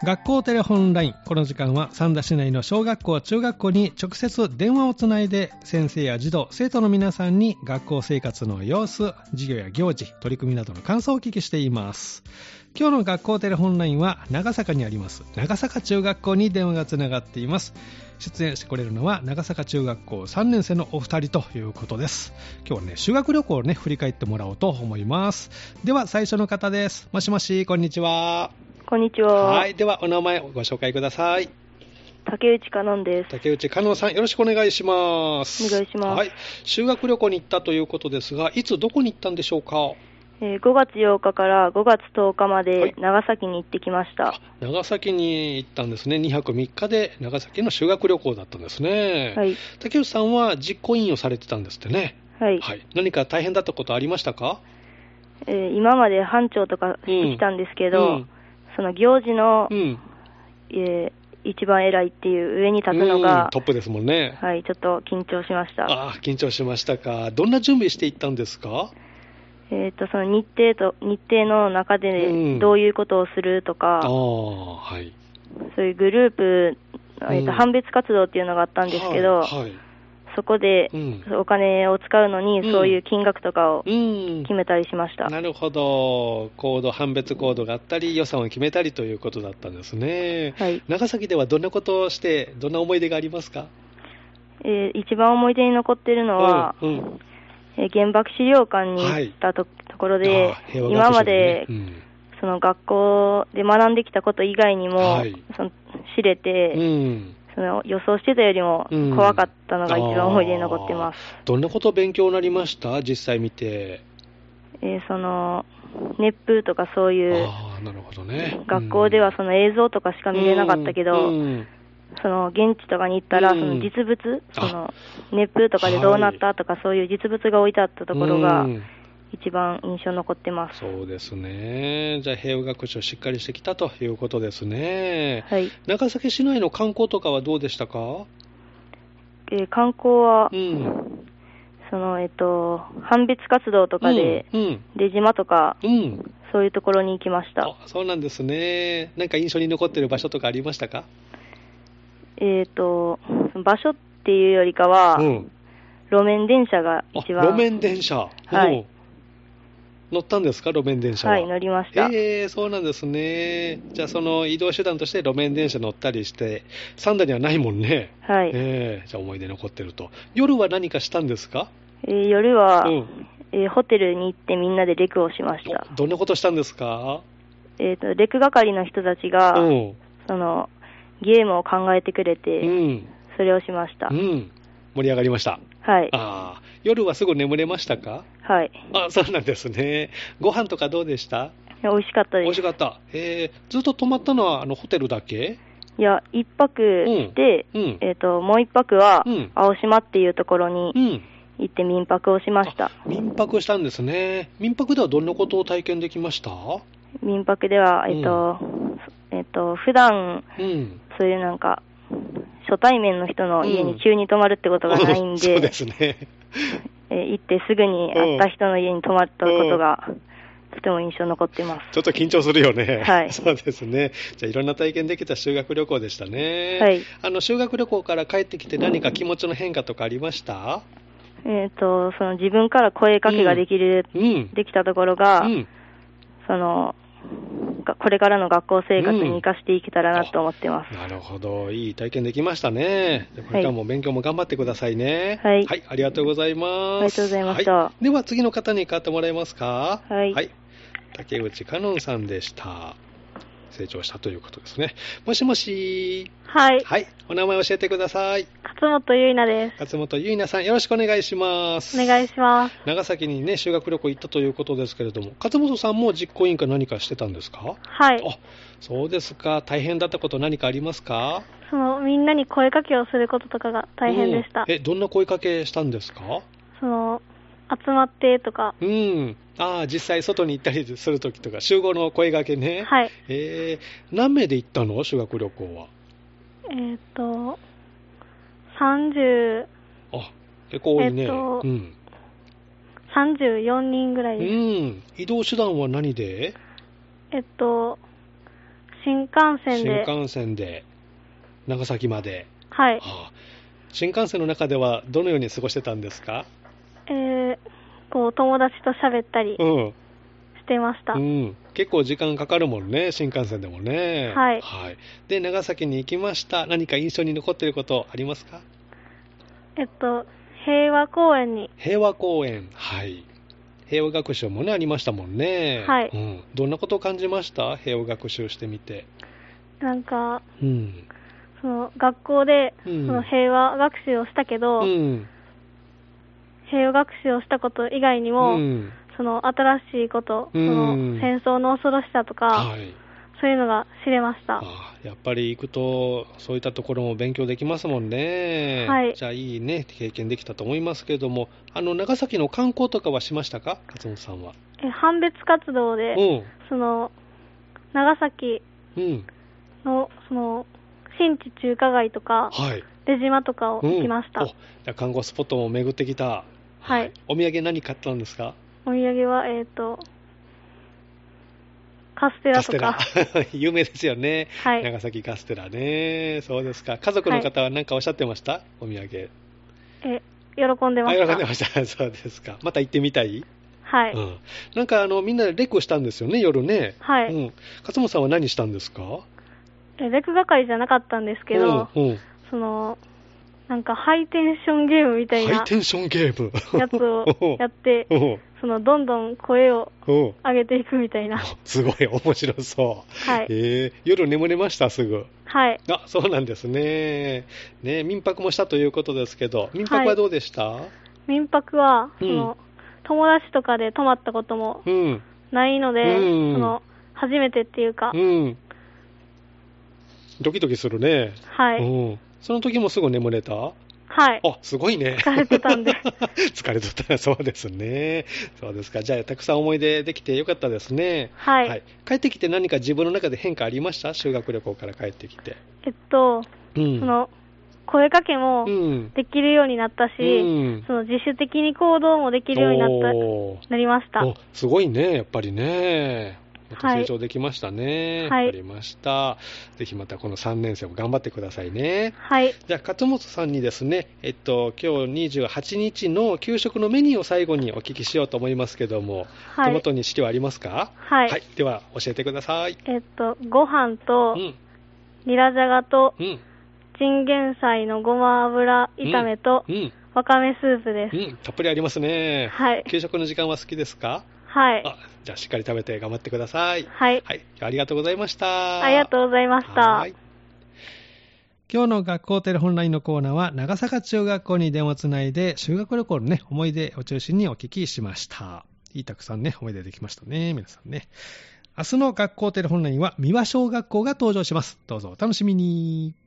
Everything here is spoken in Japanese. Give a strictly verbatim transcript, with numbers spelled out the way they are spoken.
学校テレホンライン、この時間は三田市内の小学校中学校に直接電話をつないで先生や児童生徒の皆さんに学校生活の様子、授業や行事、取り組みなどの感想をお聞きしています。今日の学校テレホンラインは長坂にあります長坂中学校に電話がつながっています。出演してくれるのは長坂中学校さんねん生のお二人ということです。今日はね、修学旅行をね振り返ってもらおうと思います。では最初の方です。もしもし、こんにちは。 こんにちは。 はい、ではお名前をご紹介ください。 竹内香音です。 竹内香音さん、よろしくお願いします。 お願いします。 はい、修学旅行に行ったということですが、いつどこに行ったんでしょうか？ えー、ごがつようかからごがつとおかまで長崎に行ってきました。はい、 長崎に行ったんですね。にはくみっかで長崎の修学旅行だったんですね。はい、竹内さんは実行委員をされてたんですってね。 はい。はい、 何か大変だったことありましたか？ えー、今まで班長とかしてきたんですけど、うんうん、その行事の、うんえー、一番偉いっていう上に立つのが、 うん、トップですもんね。 はい、ちょっと緊張しました。 ああ、緊張しましたか。どんな準備していったんですか？ えー、とその日程と日程の中でどういうことをするとか、うん、 あはい、 そういうグループ、えーとうん、判別活動っていうのがあったんですけど、はいはい、そこでお金を使うのに、うん、そういう金額とかを決めたりしました。 うん、なるほど。コード、判別コードがあったり予算を決めたりということだったんですね。はい、長崎ではどんなことをしてどんな思い出がありますか？ えー、一番思い出に残っているのは、うんうん原爆資料館に行った と,、はい、ところで、ね、今まで、うん、その学校で学んできたこと以外にも、はい、その知れて、うん、その予想してたよりも怖かったのが一番思い出に残ってます。 うん、どんなこと勉強になりました？実際見て。 えー、その熱風とかそういう、 あなるほどね、 学校ではその映像とかしか見れなかったけど、うんうんその現地とかに行ったら、うん、その実物、その熱風とかでどうなったとか、はい、そういう実物が置いてあったところが一番印象に残ってます。 そうですね。じゃあ平和学習をしっかりしてきたということですね。はい、長崎市内の観光とかはどうでしたか？ えー、観光は、うん、そのえっと判別活動とかで、うんうん、出島とか、うん、そういうところに行きました。 あ、そうなんですね。なんか印象に残っている場所とかありましたか？ えーと、場所っていうよりかは、うん、路面電車が一番。 路面電車、はい、乗ったんですか？路面電車は。 はい、乗りました。 えー、そうなんですね。じゃあその移動手段として路面電車乗ったりして、三田にはないもんね。はい。えー、じゃあ思い出残ってると。夜は何かしたんですか？ えー、夜は、うんえー、ホテルに行ってみんなでレクをしました。 どんなことしたんですか？ えーと、レク係の人たちが、うん、そのゲームを考えてくれて、うん、それをしました、うん、 盛り上がりました。 はい。 あ、夜はすぐ眠れましたか？ はい。 あ、そうなんですね。ご飯とかどうでした？ 美味しかったです。 美味しかった。えー、ずっと泊まったのはあのホテルだけ？ いや、一泊して、うんうん、えーと、もう一泊は、うん、青島っていうところに行って民泊をしました。 民泊したんですね。民泊ではどんなことを体験できました？ 民泊では、えーとうんえーと、普段、うんそういうなんか初対面の人の家に急に泊まるってことがないんで、 うん、そうですね、 えー、行ってすぐに会った人の家に泊まったことが、うん、とても印象に残ってます。 ちょっと緊張するよね。 はい。 そうですね。じゃあいろんな体験できた修学旅行でしたね。はい。あの修学旅行から帰ってきて何か気持ちの変化とかありました？ えっとその自分から声かけができる、うん、できたところが、うん、そのこれからの学校生活に生かしていけたらなと思ってます、 うん、なるほど、いい体験できましたね。これからも勉強も頑張ってくださいね。 はい、 はい、ありがとうございます。ありがとうございました、 はい、では次の方に代わってもらえますか？ はい、 はい、竹内香音さんでした。成長したということですね。もしもし。 はい。 はい。お名前教えてください。 勝本ゆいなです。 勝本ゆいなさん、よろしくお願いします。 お願いします。 長崎にね、修学旅行行ったということですけれども、勝本さんも実行委員か何かしてたんですか？ はい。 あ、そうですか。大変だったこと何かありますか？ その、みんなに声かけをすることとかが大変でした。 え、どんな声かけしたんですか？ その、集まってとか。 うん。ああ、実際外に行ったりするときとか、集合の声掛けね。 はい。 えー、何名で行ったの？修学旅行は。 えーと、さんじゅう。 あ、結構多いね。 えーと、 うん。 さんじゅうよにんぐらいです。 うん。移動手段は何で？ えっと、 新幹線で。 新幹線で長崎まで。 はい。はあ、新幹線の中ではどのように過ごしてたんですか？ えー、こう友達と喋ったりしてました、 うんうん、結構時間かかるもんね、新幹線でもね。 はい、 はい、で長崎に行きました。何か印象に残っていることありますか？ えっと平和公園に。 平和公園、はい。平和学習もねありましたもんね。 はい、 うん、どんなことを感じました？平和学習してみて。 なんか、 うん、 その学校で、 うん、 その平和学習をしたけど、うん、平和学習をしたこと以外にも、うん、その新しいこと、うん、その戦争の恐ろしさとか、はい、そういうのが知れました。 あ、やっぱり行くとそういったところも勉強できますもんね。はい、じゃあいいね経験できたと思いますけれども、あの長崎の観光とかはしましたか、勝本さんは？ え判別活動で、うん、その長崎の、その新地中華街とか、はい、出島とかを行きました。うん、 じゃあ観光スポットも巡ってきた。 はい。 お土産何買ったんですか？ お土産は、えっと、カステラとか。 カステラ。有名ですよね。 はい。 長崎カステラね。そうですか。家族の方は何かおっしゃってました？はい、お土産。 え、喜んでました。 あ、喜んでました。そうですか。また行ってみたい？ はい。 うん。なんかあの、みんなでレクしたんですよね、夜ね。 はい。うん。 勝本さんは何したんですか？ え、レク係じゃなかったんですけど、うんうん、その、なんかハイテンションゲームみたいなハイテンションゲームやつをやってそのどんどん声を上げていくみたいな。 すごい面白そう。 はい。 えー、夜眠れました？すぐ。 はい。 あ、そうなんですね。ね、民泊もしたということですけど、民泊はどうでした？はい、 民泊は、うん、その友達とかで泊まったこともないので、うん、その初めてっていうか、うん、 ドキドキするね。 はい。 うん、その時もすぐ眠れた？ はい。 あ、すごいね。 疲れてたんで。 疲れてたらそうですね。そうですか。じゃあ、たくさん思い出できてよかったですね。 はい。はい、 帰ってきて何か自分の中で変化ありました？修学旅行から帰ってきて。 えっと、うん、その、声かけもできるようになったし、うん、その自主的に行動もできるようになった、なりました。 お、すごいね、やっぱりね。また成長できましたね。はい。わかりました。ぜひまたこのさんねん生も頑張ってくださいね。 はい。 じゃあ、勝本さんにですね、えっと、今日にじゅうはちにちの給食のメニューを最後にお聞きしようと思いますけども、はい、手元に資料ありますか？ はい。 はい。では、教えてください。 えっと、ご飯と、うん、ニラじゃがと、うん、チンゲン菜のごま油炒めと、うんうん、わかめスープです。 うん、たっぷりありますね。はい。給食の時間は好きですか？ はい。 あ、じゃあしっかり食べて頑張ってください。 はい。 はい。ありがとうございました。 ありがとうございました。はい。 今日の学校テレホンラインのコーナーは長坂中学校に電話つないで修学旅行のね、思い出を中心にお聞きしました。いいたくさんね、思い出できましたね。皆さんね。明日の学校テレホンラインは三輪小学校が登場します。どうぞお楽しみに。